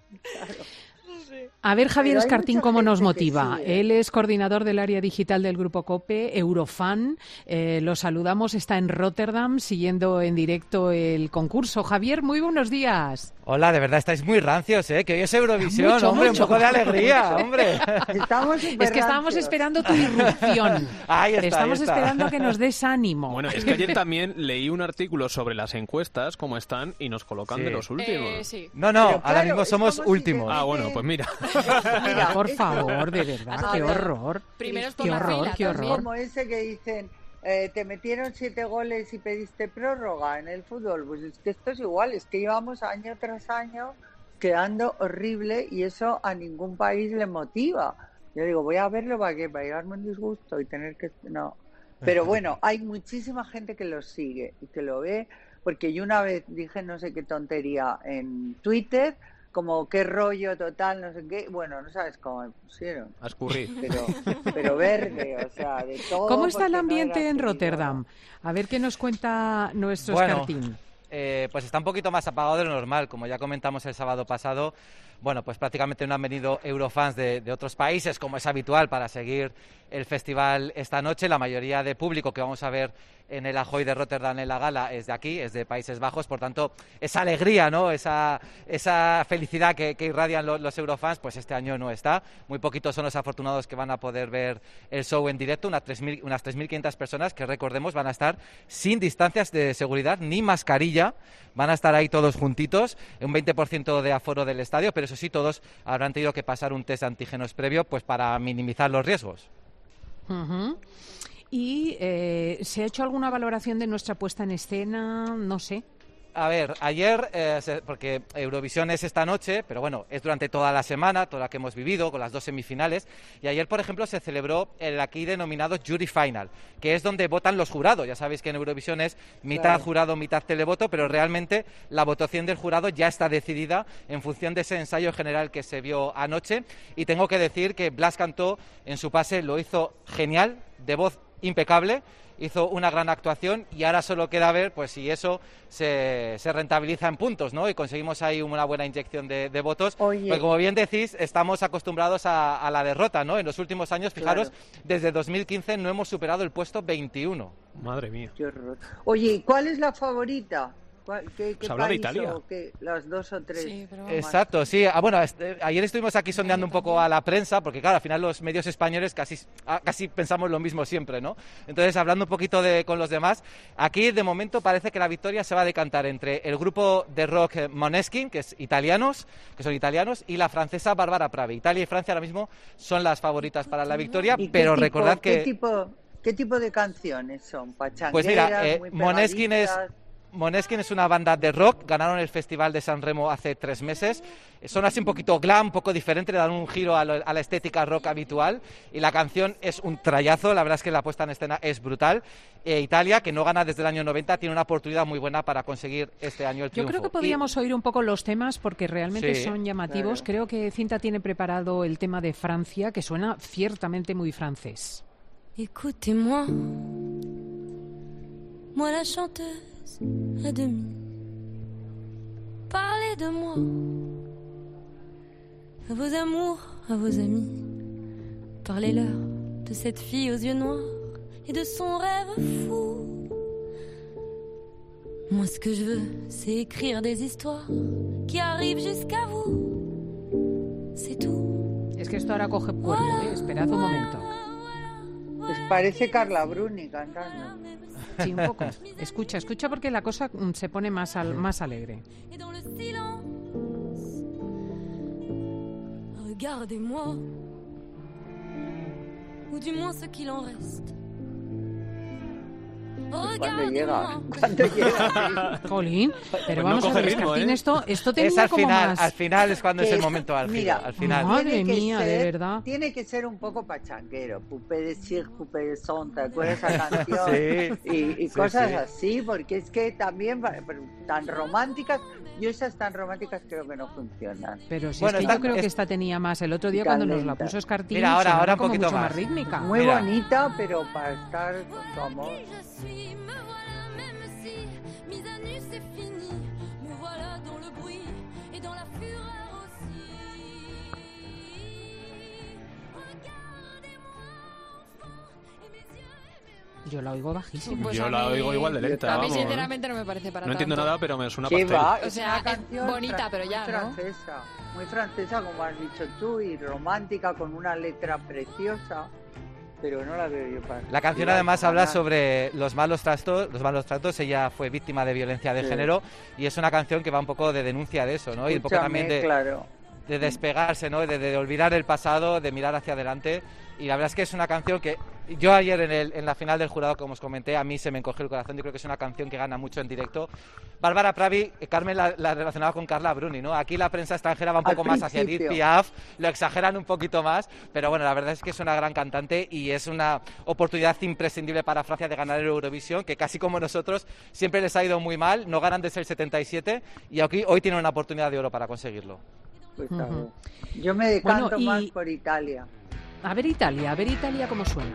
A ver, Javier Pero hay Escartín, mucha ¿cómo nos gente que motiva? sí, ¿eh? Él es coordinador del área digital del Grupo COPE, Eurofan. Eh, lo saludamos, está en Rotterdam siguiendo en directo el concurso. Javier, muy buenos días. Hola, de verdad estáis muy rancios, ¿eh? Que hoy es Eurovisión, Mucho, hombre, mucho. un poco de alegría, hombre. Estamos Es que estábamos esperando tu irrupción. Ahí está, Estamos ahí está. esperando a que nos des ánimo. Bueno, es que ayer también leí un artículo sobre las encuestas, cómo están, y nos colocan Sí. de los últimos. Eh, sí. No, no, Pero ahora claro, mismo es somos como si últimos. te- Ah, bueno, pues mira. Mira, Por es- favor, de verdad, Ah, qué no. horror. Primeros por Qué la horror, fila qué también. horror. como ese que dicen eh, te metieron siete goles y pediste prórroga en el fútbol. Pues es que esto es igual, es que llevamos año tras año quedando horrible y eso a ningún país le motiva. Yo digo, voy a verlo para qué, para llevarme un disgusto y tener que... No. Pero bueno, hay muchísima gente que lo sigue y que lo ve, porque yo una vez dije no sé qué tontería en Twitter, como qué rollo total, no sé qué, bueno, no sabes cómo me pusieron. A escurrir. Pero, pero verde, o sea, de todo. ¿Cómo está el porque no ambiente era en así, Rotterdam? A ver qué nos cuenta nuestro Bueno, Escartín. Eh, pues está un poquito más apagado de lo normal, como ya comentamos el sábado pasado. Bueno, pues prácticamente no han venido eurofans de, de otros países, como es habitual, para seguir el festival esta noche. La mayoría de público que vamos a ver en el Ahoy de Rotterdam en la gala es de aquí, es de Países Bajos. Por tanto, esa alegría, ¿no? Esa, esa felicidad que, que irradian los, los eurofans, pues este año no está. Muy poquitos son los afortunados que van a poder ver el show en directo, unas tres mil, unas tres mil quinientas personas que, recordemos, van a estar sin distancias de seguridad ni mascarilla. Van a estar ahí todos juntitos, un veinte por ciento de aforo del estadio, pero eso sí, todos habrán tenido que pasar un test de antígenos previo, pues para minimizar los riesgos. Uh-huh. ¿Y eh, se ha hecho alguna valoración de nuestra puesta en escena? No sé. A ver, ayer, eh, se, porque Eurovisión es esta noche, pero bueno, es durante toda la semana, toda la que hemos vivido, con las dos semifinales, y ayer, por ejemplo, se celebró el aquí denominado Jury Final, que es donde votan los jurados. Ya sabéis que en Eurovisión es mitad claro. jurado, mitad televoto, pero realmente la votación del jurado ya está decidida en función de ese ensayo general que se vio anoche, y tengo que decir que Blas Cantó en su pase lo hizo genial, de voz impecable, hizo una gran actuación y ahora solo queda ver pues si eso se, se rentabiliza en puntos, ¿no? Y conseguimos ahí una buena inyección de, de votos. Oye. Pues como bien decís, estamos acostumbrados a, a la derrota, ¿no? En los últimos años, fijaros, claro. desde dos mil quince no hemos superado el puesto veintiuno. Madre mía. Qué horror. Oye, ¿y cuál es la favorita? ¿Qué, qué ¿Se habla de Italia? O qué? ¿Las dos o tres? Sí, pero exacto, sí. Ah, bueno, este, ayer estuvimos aquí sondeando un poco a la prensa, porque claro, al final los medios españoles casi, casi pensamos lo mismo siempre, ¿no? Entonces, hablando un poquito de, con los demás, aquí de momento parece que la victoria se va a decantar entre el grupo de rock Måneskin, que es italianos, que son italianos, y la francesa Barbara Pravi. Italia y Francia ahora mismo son las favoritas para la victoria, pero tipo, recordad que... ¿qué tipo, ¿Qué tipo de canciones son? ¿Pachangueras? Pues mira, eh, Måneskin es... Måneskin es una banda de rock, ganaron el Festival de San Remo hace tres meses, son así un poquito glam, un poco diferente, le dan un giro a, lo, a la estética rock habitual y la canción es un trayazo, la verdad es que la puesta en escena es brutal. Eh, Italia, que no gana desde el año noventa, tiene una oportunidad muy buena para conseguir este año el triunfo. Yo creo que podríamos y... oír un poco los temas porque realmente sí, son llamativos. Claro. Creo que Cinta tiene preparado el tema de Francia, que suena ciertamente muy francés. Écoutez-moi, moi la chanteuse à demi, parlez de moi, à vos amours, à vos amis, parlez-leur de cette fille aux yeux noirs et de son rêve fou. Moi ce que je veux, c'est écrire des histoires qui arrivent jusqu'à vous, c'est tout. Es que esto ahora coge puerto, ¿eh? Esperad un momento. Pues parece Carla Bruni cantando. Sí, un poco. Escucha, escucha porque la cosa se pone más, al, más alegre. Regardez-moi, ou du moins ce qu'il en reste. ¿Cuándo llega? ¿Cuándo llega? Jolín, pero vamos no a ver, ritmo, Escartín, ¿eh? esto, esto tenía es al como final, más... al final es cuando es el momento álgido, Mira, al final. Madre mía, ser, de verdad. Tiene que ser un poco pachanguero, Poupée de Cirque, Poupée de Son, ¿te acuerdas esa canción? Sí, y y sí, cosas sí. así, porque es que también tan románticas, yo esas tan románticas creo que no funcionan. Pero si bueno, es que está, yo creo es... que esta tenía más. El otro día cuando nos la puso Escartín, Mira, ahora, ahora un como poquito mucho más. más rítmica. Muy Mira. bonita, pero para estar con tu amor. Yo la oigo bajísima. Pues Yo a la mí- oigo igual de lenta. A mí, vamos. sinceramente, no me parece para No entiendo tanto. nada, pero me suena ¿Qué pastel. va? O Es sea, una es canción bonita, fra- pero ya, muy ¿no? francesa, muy francesa, como has dicho tú, y romántica, con una letra preciosa, pero no la veo yo para... La canción además habla sobre los malos tratos, los malos tratos. Ella fue víctima de violencia de Sí. género y es una canción que va un poco de denuncia de eso, ¿no? Y un poco Escúchame, también de, claro. de despegarse, ¿no? De, de olvidar el pasado, de mirar hacia adelante. Y la verdad es que es una canción que yo ayer en, el, en la final del jurado, como os comenté, a mí se me encogió el corazón. Yo creo que es una canción que gana mucho en directo. Bárbara Pravi, Carmen la, la relacionaba con Carla Bruni, ¿no? Aquí la prensa extranjera va un poco más hacia Edith Piaf, lo exageran un poquito más, pero bueno, la verdad es que es una gran cantante y es una oportunidad imprescindible para Francia de ganar el Eurovisión, que casi como nosotros siempre les ha ido muy mal, no ganan desde el setenta y siete y aquí hoy tienen una oportunidad de oro para conseguirlo. Pues, uh-huh. Yo me decanto bueno, y... más por Italia. A ver Italia, a ver Italia cómo suena.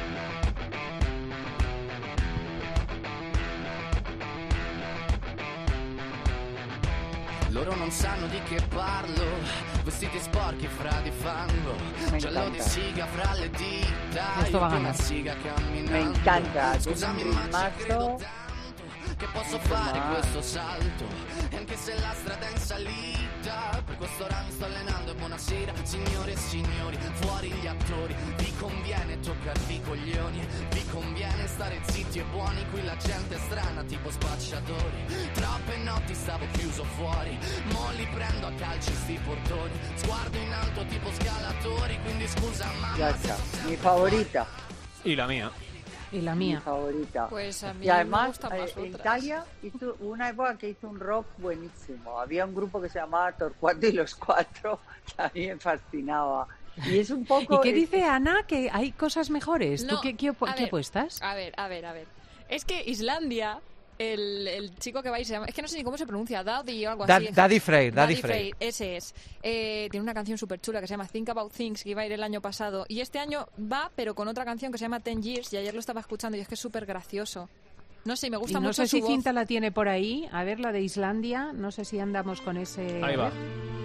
Loro non sanno di che parlo, vestiti sporchi fra di fango, giallo di siga fra le dita, esto va a ganar. Me encanta, scusami ma ci credo tanto che posso fare questo salto, e anche se la strada è in salita, per questo ora mi sto allenando e buonasera, signore e signori, fuori gli attori, vi conviene toccarvi i coglioni, vi conviene stare zitti e buoni, qui la gente è strana tipo spacciatori, troppe notti stavo chiuso fuori, mo li prendo a calci sti portoni, sguardo in alto tipo scalatori, quindi scusa mamma. Ya está, mi favorita. Y la mía. Y la mía. Mi favorita. Pues a mí y además, me gustan más eh, otras. Italia hizo una época que hizo un rock buenísimo. Había un grupo que se llamaba Torquato y los Cuatro, que a mí me fascinaba. Y es un poco... ¿Y qué dice Ana? ¿Que hay cosas mejores? No, ¿Tú qué, qué, a qué ver, apuestas? A ver, a ver, a ver. Es que Islandia... El, el chico que va y se llama... Es que no sé ni cómo se pronuncia, Daddy o algo da, así. Daddy Frey, Daddy, Daddy Frey. Frey. Ese es. Eh, tiene una canción súper chula que se llama Think About Things, que iba a ir el año pasado. Y este año va, pero con otra canción que se llama Ten Years, y ayer lo estaba escuchando y es que es súper gracioso. No sé, me gusta y no mucho sé su si voz. Cinta la tiene por ahí. A ver, la de Islandia. No sé si andamos con ese... Ahí va.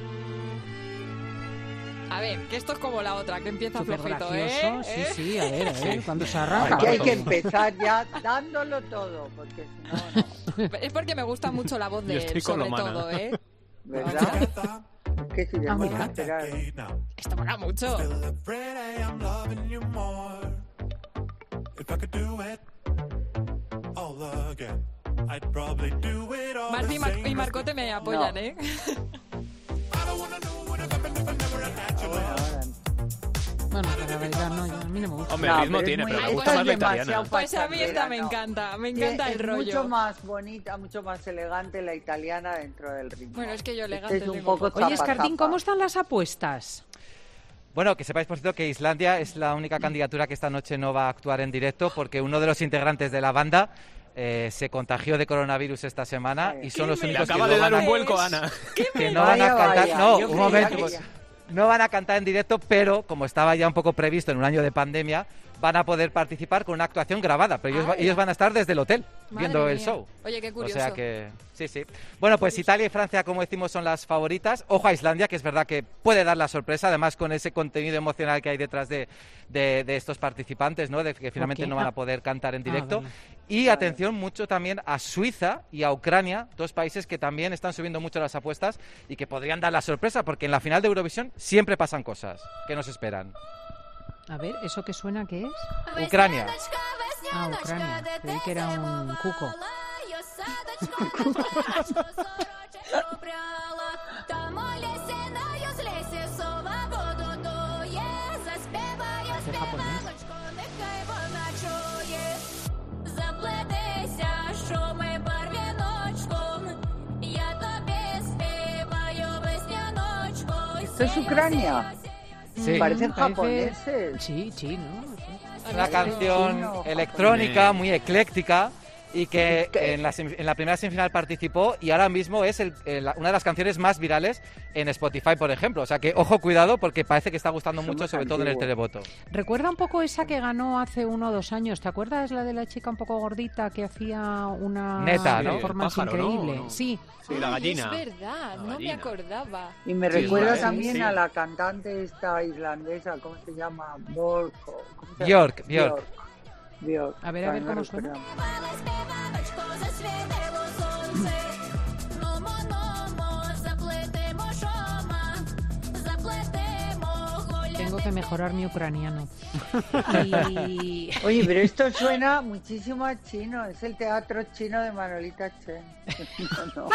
A ver, que esto es como la otra, que empieza Súper flojito, gracioso. ¿eh? Sí, ¿Eh? sí, a ver, a ver, cuando se arranca. Aquí hay que empezar ya dándolo todo, porque si no, no. Es porque me gusta mucho la voz de él, sobre todo, ¿eh? ¿Verdad? ¿Qué si Ah, mira. Esto mola mucho. Martí Mar- y Marcote me apoyan, No. ¿eh? Bueno, para bailar no, yo- a mí no me gusta. Hombre, No, el ritmo pero es tiene, muy- pero me esto gusta es más la demasiado italiana. Pues a mí esta pachanguera, me no. encanta, me Sí, encanta el es rollo. mucho más bonita, mucho más elegante la italiana dentro del ritmo. Bueno, es que yo Este elegante es un tengo poco poco. Oye, zapa, Escardín, zapa. ¿cómo están las apuestas? Bueno, que sepáis, por cierto, que Islandia es la única candidatura que esta noche no va a actuar en directo porque uno de los integrantes de la banda eh, se contagió de coronavirus esta semana y son los Le únicos que acaba no de dar van un a, vuelco, Ana. que no van a Vaya, cantar. vaya, No, yo un creía momento. que pues, ya. no van a cantar en directo, pero como estaba ya un poco previsto en un año de pandemia, van a poder participar con una actuación grabada, pero ellos, Ah, va- ellos van a estar desde el hotel Madre viendo el mía. show. Oye, qué curioso. O sea que, sí, sí. Bueno, pues Italia y Francia, como decimos, son las favoritas. Ojo a Islandia, que es verdad que puede dar la sorpresa, además con ese contenido emocional que hay detrás de, de, de estos participantes, ¿no? De que finalmente Ok. no van Ah. a poder cantar en directo. vale. Y atención mucho también a Suiza y a Ucrania, dos países que también están subiendo mucho las apuestas y que podrían dar la sorpresa, porque en la final de Eurovisión siempre pasan cosas que nos esperan. A ver, ¿eso que suena qué es? Ucrania. Ah, Ucrania. Creí que era un cuco. ¿Es japonés? ¿Esto es Ucrania? Sí. Parecen Parece- japoneses. Sí, sí, ¿no? Es una canción electrónica muy ecléctica y que en la, sem- en la primera semifinal participó y ahora mismo es el- el- una de las canciones más virales en Spotify, por ejemplo. O sea que, ojo, cuidado, porque parece que está gustando Somos mucho, sobre todo en el antiguos. televoto. Recuerda un poco esa que ganó hace uno o dos años. ¿Te acuerdas la de la chica un poco gordita que hacía una Neta, ¿no? performance El pájaro, ¿no? increíble? ¿no? Sí. Sí, la Ay, gallina. Es verdad, La no me gallina. acordaba. Y me Sí, recuerda sí, también sí. a la cantante esta islandesa, ¿cómo se llama? Borg, o- ¿cómo se llama? Björk, Björk. Björk. A ver, a ver No cómo recuerdo. suena. Tengo que mejorar mi ucraniano. Y... Oye, pero esto suena muchísimo a chino, es el teatro chino de Manolita Chen. No, no.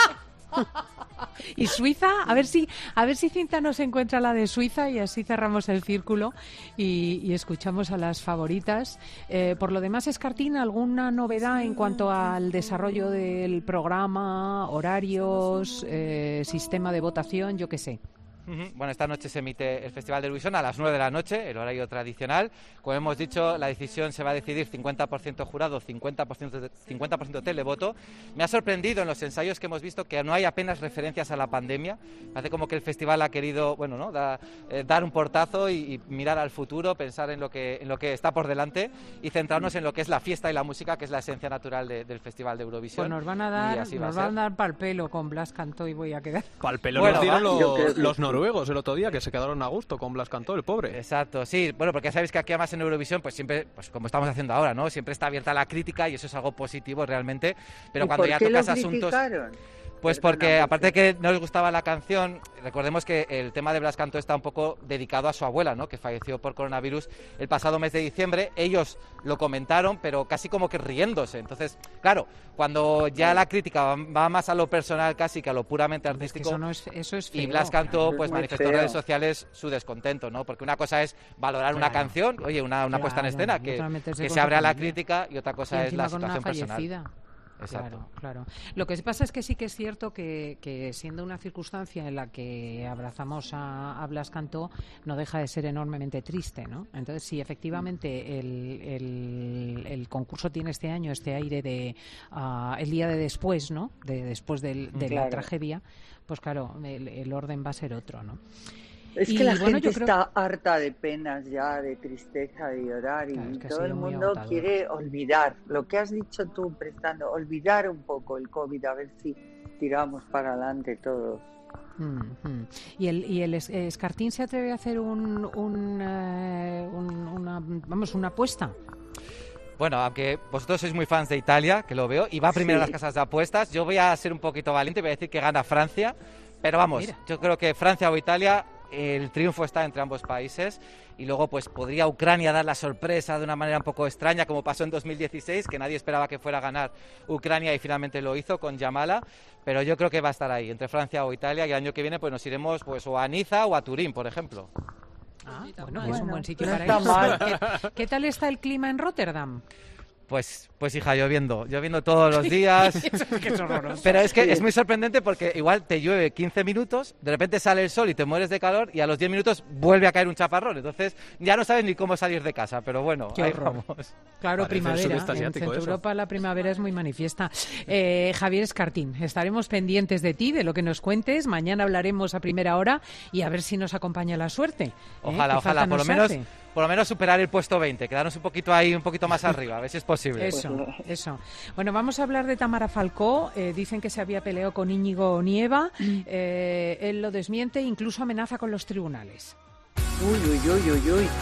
Y Suiza, a ver si a ver si Cinta nos encuentra la de Suiza y así cerramos el círculo y, y escuchamos a las favoritas. Eh, por lo demás, Escartín, ¿alguna novedad en cuanto al desarrollo del programa, horarios, eh, sistema de votación, yo qué sé? Bueno, esta noche se emite el Festival de Eurovisión a las nueve de la noche, el horario tradicional. Como hemos dicho, la decisión se va a decidir cincuenta por ciento jurado, cincuenta por ciento, cincuenta por ciento televoto. Me ha sorprendido en los ensayos que hemos visto que no hay apenas referencias a la pandemia. Parece como que el festival ha querido, bueno, ¿no? da, eh, dar un portazo y, y mirar al futuro, pensar en lo que en lo que está por delante y centrarnos en lo que es la fiesta y la música, que es la esencia natural de, del Festival de Eurovisión. Pues nos van a dar, nos van a dar pa'l pelo con Blas Cantó y voy a quedar. Pa'l pelo bueno, nos dieron los, que... los noruegos el otro día, que se quedaron a gusto con Blas Cantó, el pobre. Exacto, sí, bueno, porque ya sabéis que aquí además en Eurovisión, pues siempre, pues como estamos haciendo ahora, ¿no? Siempre está abierta la crítica y eso es algo positivo realmente, pero cuando ya tocas asuntos... Pues porque, aparte de que no les gustaba la canción, recordemos que el tema de Blas Cantó está un poco dedicado a su abuela, ¿no? Que falleció por coronavirus el pasado mes de diciembre. Ellos lo comentaron, pero casi como que riéndose. Entonces, claro, cuando ya la crítica va más a lo personal casi que a lo puramente artístico, es que eso, no es, eso es feo. Y Blas Cantó pues manifestó en feo. redes sociales su descontento, ¿no? Porque una cosa es valorar claro. una canción, oye, una, una claro, puesta en escena que, que se abre a la crítica, y otra cosa es la situación personal. Exacto. Claro, claro. Lo que pasa es que sí que es cierto que, que siendo una circunstancia en la que abrazamos a, a Blas Cantó, no deja de ser enormemente triste, ¿no? Entonces, si efectivamente el, el, el concurso tiene este año este aire de uh, el día de después, ¿no? De después del, de claro. la tragedia, pues claro, el, el orden va a ser otro, ¿no? Es que y, la bueno, gente creo... está harta de penas ya, de tristeza, de llorar, y claro, es que todo el mundo quiere olvidar. Lo que has dicho tú, prestando, olvidar un poco el COVID, a ver si tiramos para adelante todos. Mm-hmm. ¿Y el, y el Escartín se atreve a hacer un, un, uh, un, una, vamos, una apuesta? Bueno, aunque vosotros sois muy fans de Italia, que lo veo, y va primero sí. a las casas de apuestas, yo voy a ser un poquito valiente y voy a decir que gana Francia, pero vamos, Mira. yo creo que Francia o Italia... El triunfo está entre ambos países y luego pues podría Ucrania dar la sorpresa de una manera un poco extraña, como pasó en dos mil dieciséis, que nadie esperaba que fuera a ganar Ucrania y finalmente lo hizo con Yamala, pero yo creo que va a estar ahí, entre Francia o Italia, y el año que viene pues nos iremos pues o a Niza o a Turín, por ejemplo. Ah, bueno, bueno, es un buen sitio no para ir. ¿Qué, ¿Qué tal está el clima en Rotterdam? Pues, pues hija, lloviendo, lloviendo todos los días. Eso es que es horroroso. Pero es que sí. es muy sorprendente porque igual te llueve quince minutos, de repente sale el sol y te mueres de calor y a los diez minutos vuelve a caer un chaparrón. Entonces ya no sabes ni cómo salir de casa, pero bueno, Qué ahí horror. vamos. Claro, Parece primavera. En Centro Europa la primavera es muy manifiesta. Eh, Javier Escartín, estaremos pendientes de ti, de lo que nos cuentes. Mañana hablaremos a primera hora y a ver si nos acompaña la suerte. Ojalá, ¿eh? ojalá, por lo menos... Hace. Por lo menos superar el puesto veinte, quedarnos un poquito ahí, un poquito más arriba, a ver si es posible. Eso, eso. Bueno, vamos a hablar de Tamara Falcó. Eh, dicen que se había peleado con Íñigo Nieva. Eh, él lo desmiente, incluso amenaza con los tribunales. Uy, uy, uy, uy, uy.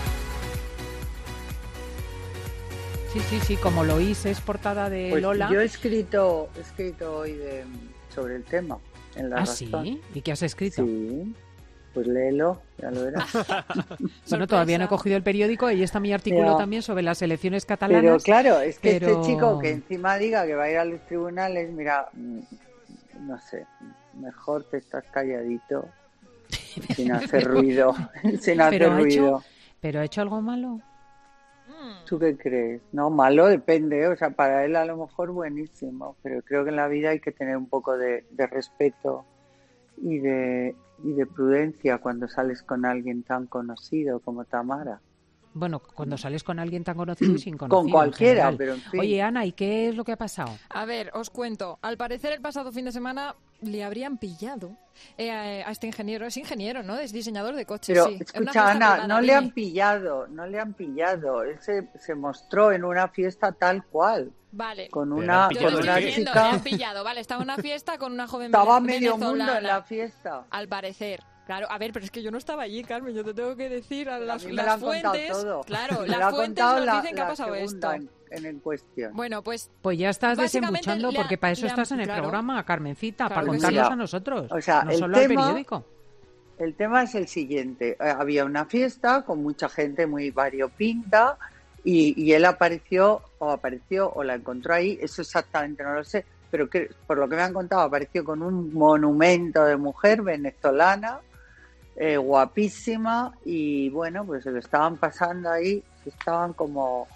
Sí, sí, sí, como lo hice, es portada de pues Lola. Yo he escrito, he escrito hoy de, sobre el tema en La ¿Ah, Razón. sí? ¿Y qué has escrito? Sí. Pues léelo, ya lo verás. Bueno, todavía no he cogido el periódico, ahí está mi artículo pero, también sobre las elecciones catalanas. Pero claro, es que pero... este chico que encima diga que va a ir a los tribunales, mira, no sé, mejor te estás calladito, sin hacer ruido, sin hacer pero ruido. Hecho, ¿Pero ha hecho algo malo? ¿Tú qué crees? No, malo depende, o sea, para él a lo mejor buenísimo, pero creo que en la vida hay que tener un poco de, de respeto y de... y de prudencia cuando sales con alguien tan conocido como Tamara. Bueno, cuando sales con alguien tan conocido y sin conocido. Con cualquiera, pero en fin. Oye, Ana, ¿y qué es lo que ha pasado? A ver, os cuento. Al parecer el pasado fin de semana le habrían pillado eh, a este ingeniero. Es ingeniero, ¿no? Es diseñador de coches, pero, sí. escucha, Ana, privada, no dime. le han pillado, no le han pillado. Él se, se mostró en una fiesta tal cual. Vale. Con una, yo con una chica. Le han pillado, vale. Estaba en una fiesta con una joven Estaba venezolana. medio mundo en la fiesta. Al parecer. Claro, a ver, pero es que yo no estaba allí, Carmen, yo te tengo que decir a las, a las fuentes. Todo. Claro, me las fuentes nos la, dicen que ha pasado esto. En, en el cuestión. Bueno, pues. Pues ya estás desembuchando, le, porque para eso le, estás en el claro, programa, Carmencita, claro para contarnos sí. a nosotros. O sea, no el solo tema, al periódico. El tema es el siguiente: eh, había una fiesta con mucha gente muy variopinta y, y él apareció, o apareció, o la encontró ahí, eso exactamente no lo sé. pero que por lo que me han contado apareció con un monumento de mujer venezolana, eh, guapísima, y bueno, pues se lo estaban pasando ahí, estaban como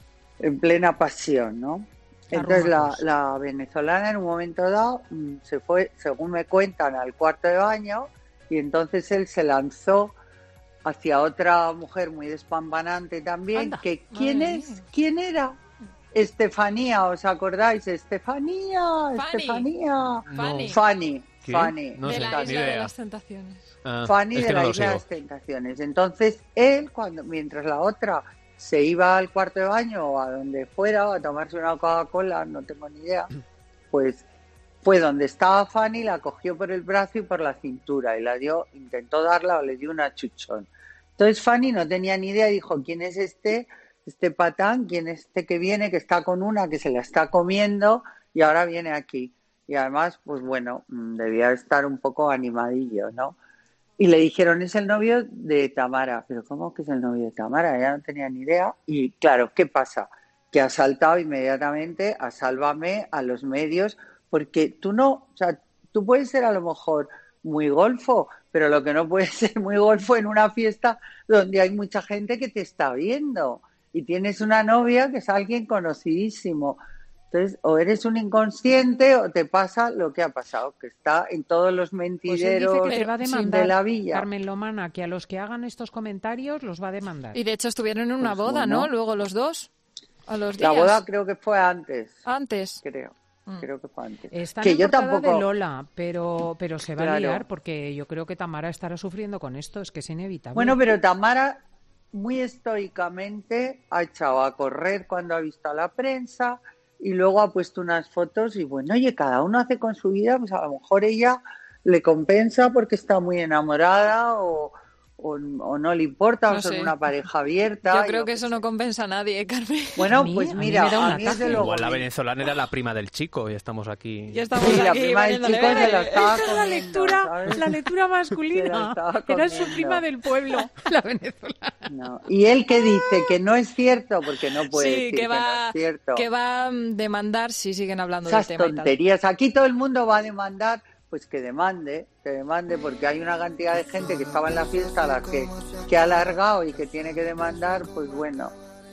en plena pasión, ¿no? Entonces la, la venezolana en un momento dado se fue, según me cuentan, al cuarto de baño, y entonces él se lanzó hacia otra mujer muy despampanante también. Anda, que ¿quién es? Mía. ¿Quién era? Estefanía, ¿os acordáis? Estefanía, Fanny. Estefanía. No. Fanny. ¿Qué? Fanny. No de sé, la ni Isla idea. de las Tentaciones. Ah, Fanny es que de no la lo Isla de sigo. las Tentaciones. Entonces él, cuando mientras la otra se iba al cuarto de baño o a donde fuera a tomarse una Coca-Cola, no tengo ni idea, pues fue donde estaba Fanny, la cogió por el brazo y por la cintura y la dio, intentó darla o le dio un achuchón. Entonces Fanny no tenía ni idea y dijo, ¿quién es este, este patán? ¿Quién es este que viene, que está con una, que se la está comiendo y ahora viene aquí? Y además, pues bueno, debía estar un poco animadillo, ¿no? Y le dijeron, es el novio de Tamara. Pero ¿cómo que es el novio de Tamara? Ella no tenía ni idea. Y claro, ¿qué pasa? Que ha saltado inmediatamente a Sálvame, a los medios, porque tú no, o sea, tú puedes ser a lo mejor muy golfo, pero lo que no puedes ser muy golfo en una fiesta donde hay mucha gente que te está viendo y tienes una novia que es alguien conocidísimo. Entonces, o eres un inconsciente o te pasa lo que ha pasado, que está en todos los mentideros pues él dice que va a demandar, de la villa. Carmen Lomana, que a los que hagan estos comentarios los va a demandar. Y de hecho estuvieron en una Pues boda, bueno. ¿no? Luego los dos, a los días. La boda creo que fue antes. Antes. Creo. Creo que fue antes. Está que en yo portada tampoco de Lola, pero, pero se va Claro. a liar porque yo creo que Tamara estará sufriendo con esto, es que es inevitable. Bueno, pero Tamara muy estoicamente ha echado a correr cuando ha visto a la prensa y luego ha puesto unas fotos y bueno, oye, cada uno hace con su vida, pues a lo mejor ella le compensa porque está muy enamorada o, o, o no le importa, No o son sé. una pareja abierta. Yo y creo lo que eso no compensa a nadie, ¿eh, Carmen? Bueno, A mí- pues a mí mira, me da un a mí desde ataque. luego Igual la me- venezolana era la prima del chico y estamos aquí. Ya estamos Sí, la aquí prima del poniéndole chico se la bebé. estaba Esta es la comiendo, lectura, ¿sabes? la lectura Se la masculina. estaba Era su comiendo. prima del pueblo, la venezolana. No. Y él que dice que no es cierto, porque no puede Sí, decir que que, no va, es cierto. que va a demandar si siguen hablando Esas del tema y tal. tonterías. Aquí todo el mundo va a demandar, pues que demande, que demande, porque hay una cantidad de gente que estaba en la fiesta a la que, que ha alargado y que tiene que demandar, pues bueno.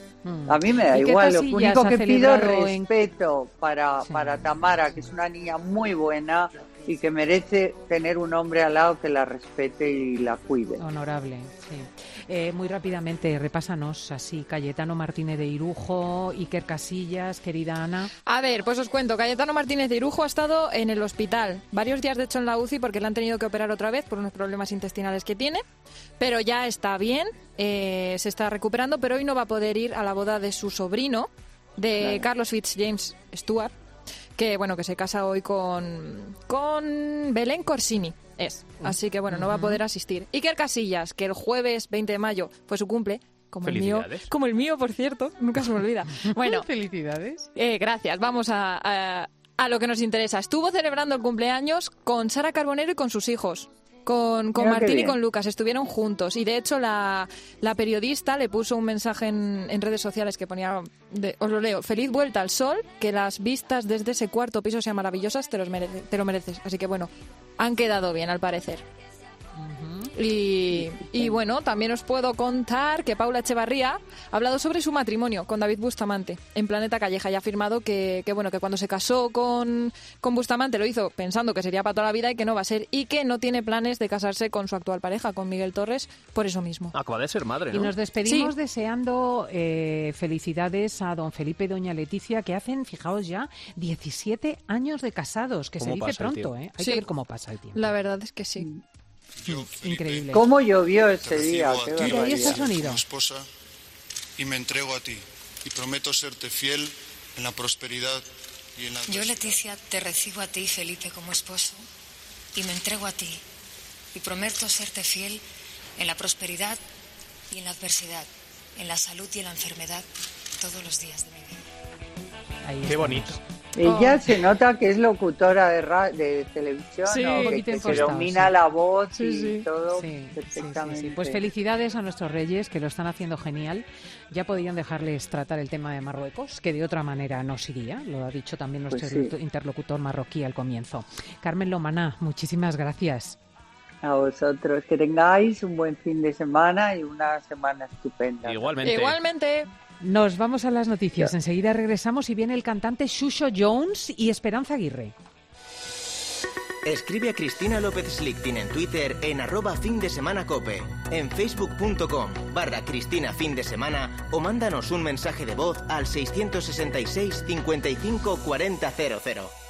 A mí me da ¿Y qué igual, lo casillas único ha que pido es celebrado en- respeto para, Sí. para Tamara, que es una niña muy buena y que merece tener un hombre al lado que la respete y la cuide. Honorable, sí. Eh, muy rápidamente, repásanos así, Cayetano Martínez de Irujo, Iker Casillas, querida Ana. A ver, pues os cuento, Cayetano Martínez de Irujo ha estado en el hospital varios días, de hecho, en la U C I porque le han tenido que operar otra vez por unos problemas intestinales que tiene, pero ya está bien, eh, se está recuperando, pero hoy no va a poder ir a la boda de su sobrino, de Claro. Carlos Fitzjames Stuart, que bueno, que se casa hoy con, con Belén Corsini. Es. Así que bueno, no va a poder asistir. Iker Casillas, que el jueves veinte de mayo fue su cumple, como el mío, Felicidades. como el mío, por cierto, nunca se me olvida. Bueno, Felicidades. eh, gracias. Vamos a, a, a lo que nos interesa. Estuvo celebrando el cumpleaños con Sara Carbonero y con sus hijos. Con, con Mira qué Martín y bien. con Lucas, estuvieron juntos. Y de hecho la, la periodista le puso un mensaje en, en redes sociales que ponía, de- os lo leo, feliz vuelta al sol, que las vistas desde ese cuarto piso sean maravillosas, te, los merece- te lo mereces. Así que bueno, han quedado bien al parecer. Y, y bueno, también os puedo contar que Paula Echevarría ha hablado sobre su matrimonio con David Bustamante en Planeta Calleja y ha afirmado que, que bueno, que cuando se casó con, con Bustamante lo hizo pensando que sería para toda la vida y que no va a ser, y que no tiene planes de casarse con su actual pareja, con Miguel Torres, por eso mismo. Acaba de ser madre, Y ¿no? nos despedimos Sí. deseando eh, felicidades a don Felipe y doña Leticia, que hacen, fijaos ya, diecisiete años de casados, que se ¿Cómo dice pasa el pronto, tiempo? ¿eh? Hay Sí. que ver cómo pasa el tiempo. La verdad es que sí. Yo, Felipe, Increíble. ¿Cómo llovió ese te día? recibo a Qué ti Mira, ahí está el barbaridad. sonido. como esposa y me entrego a ti y prometo serte fiel en la prosperidad y en la Yo, adversidad. Leticia, te recibo a ti, Felipe, como esposo, y me entrego a ti, y prometo serte fiel en la prosperidad y en la adversidad, en la salud y en la enfermedad, todos los días de mi vida. Ahí Qué estamos. bonito. Ella Oh. se nota que es locutora de, ra- de televisión, Sí, ¿no? un que, poquito que se impostado, domina sí. la voz Sí, y sí. todo Sí, perfectamente. Sí, sí. Pues felicidades a nuestros reyes, que lo están haciendo genial. Ya podían dejarles tratar el tema de Marruecos, que de otra manera nos iría. Lo ha dicho también nuestro Pues sí. interlocutor marroquí al comienzo. Carmen Lomaná, muchísimas gracias. A vosotros, que tengáis un buen fin de semana y una semana estupenda. Igualmente. Igualmente. Nos vamos a las noticias. Enseguida regresamos y viene el cantante Shusho Jones y Esperanza Aguirre. Escribe a Cristina López Slichting en Twitter en arroba fin de semana cope, en facebook.com barra Cristina fin de semana o mándanos un mensaje de voz al seiscientos sesenta y seis cincuenta y cinco cuarenta cero cero.